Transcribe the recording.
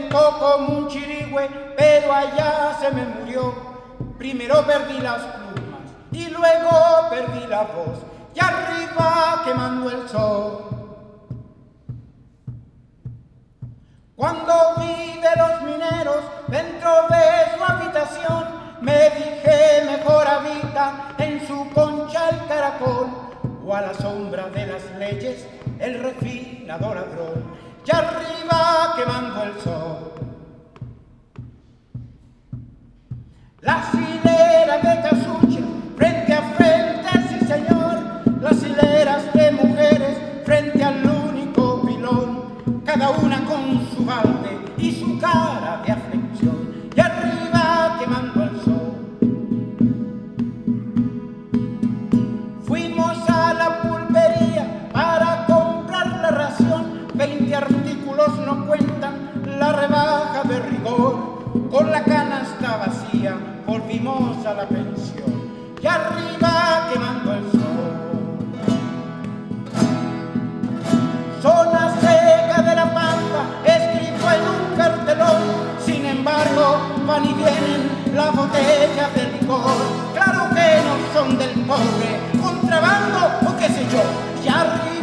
lento como un chirigüe, pero allá se me murió. Primero perdí las plumas y luego perdí la voz, y arriba quemando el sol. Cuando vi de los mineros dentro de su habitación, me dije mejor habita en su concha el caracol, o a la sombra de las leyes el refinado ladrón, y arriba quemando el sol. Las hileras de casucha frente a frente, sí señor, las hileras de mujeres frente al único pilón, cada una con su balde y su cara de aflicción, y arriba quemando el sol. Fuimos a la pulpería para comprar la ración, 20 artículos no cuentan la rebaja de rigor, con la canasta vacía volvimos a la pensión, y arriba quemando el sol. Zona seca de la Pampa, escrito en un cartelón, sin embargo van y vienen las botellas de licor, claro que no son del pobre, contrabando o qué sé yo, y arriba